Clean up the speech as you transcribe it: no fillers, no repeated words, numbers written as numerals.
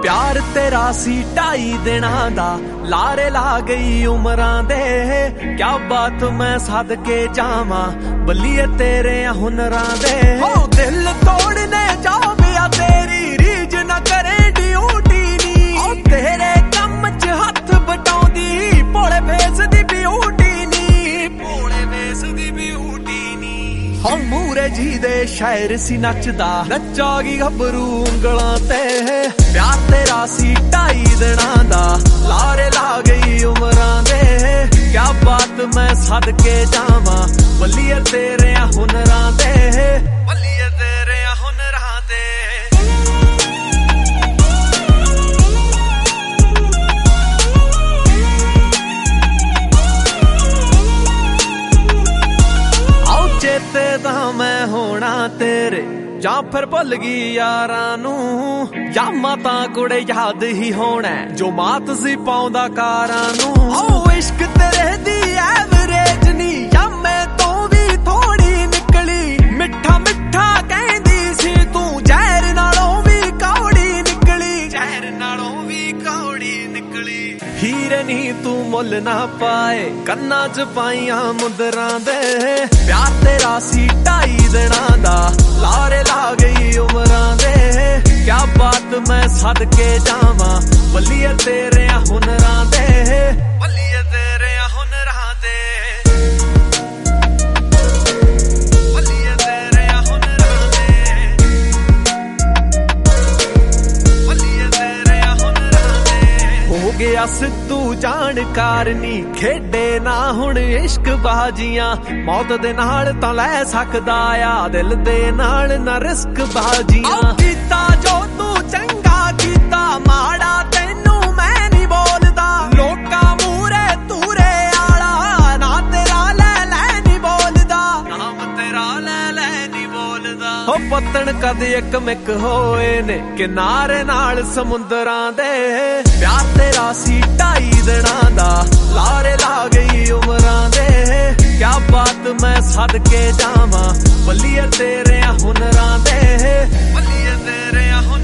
प्यार तेरा सी 2.5 दिनां दा लारे ला गई उमरां दे। क्या बात मैं सद के जावां बल्लिए तेरे हुनरां दे। दिल तोड़ने जाविया तेरी रीज न करे ड्यूटी नी। तेरे कम च हथ बटाउंदी भोले फेस दी ब्यूटी नी। भोले फेस दी ब्यूटी नी। हम मूरे जी दे शायर सी नचदा नचागी गबरू उंगलां ते। प्यार तेरा सी 2.5 दिनां दा लारे ला गई उमरां दे। क्या बात मैं सद के जावां बल्लिए तेरे हुनरां दे। बल्लिए तेरे हुनरां दे। आओ चेते दा मैं होना तेरे ਜਾਂ ਫਿਰ ਭੁੱਲ ਗਈ ਯਾਰਾਂ ਨੂੰ। ਜਾਂ ਮਾਤਾ ਕੁੜੇ ਯਾਦ ਹੀ ਹੋਣਾ ਜੋ ਮਾਤ ਸੀ ਪਾਉਂਦਾ ਕਾਰਾਂ ਨੂੰ। ਓ ਇਸ਼ਕ ਤੇਰੇ ਦੀ ਐਵਰੇਜ ਨਹੀਂ ਜਾਂ ਮੈਂ ਤੋਂ ਵੀ ਥੋੜੀ ਨਿਕਲੀ। ਮਿੱਠਾ ਮਿੱਠਾ ਕਹਿੰਦੀ ਸੀ ਤੂੰ ਜ਼ਹਿਰ ਨਾਲੋਂ ਵੀ ਕੌੜੀ ਨਿਕਲੀ। ਜ਼ਹਿਰ ਨਾਲੋਂ ਵੀ ਕੌੜੀ ਨਿਕਲੀ। ਹੀਰੇ ਨੀ ਤੂੰ ਮੁੱਲ ਨਾ ਪਾਏ ਕੰਨਾਂ 'ਚ ਪਾਈਆਂ ਮੁੰਦਰਾਂ ਦੇ। ਪਿਆਰ ਤੇਰਾ ਸੀ 2.5 ਦਿਨਾਂ ਦਾ ਲਾਰੇ ਲਾ ਗਈ ਉਮਰਾਂ ਦੇ। क्या बात मैं सद के जावां बल्लिए तेरे हुनरां दे। बल्लिए तेरे हुनरां दे। बल्लिए तेरे हुनरां दे। बल्लिए तेरे हुनरां दे। हो गया सिद्धू जानकार नी खेडे ना हुण इश्क बाजियां। मौत दे नाल तां लै सकदा आ दिल दे नाल ना रिस्क बाजियां। कीता जो तू चंगा कीता माड़ा तैनू मैं नहीं बोलदा। लोकां मूरे तूरे आला ना तेरा लै नहीं बोलदा। नाम तेरा लै नहीं बोलदा। हो पत्तन कद एक मिक होए ने किनारे नाल समुंदरां दे। प्यार तेरा सी 2.5 दिनां दा लारे ला गई उमरां दे। क्या बात मैं सद के जावां बल्लिए तेरे हुनरां दे। बल्लिए तेरे हुनरां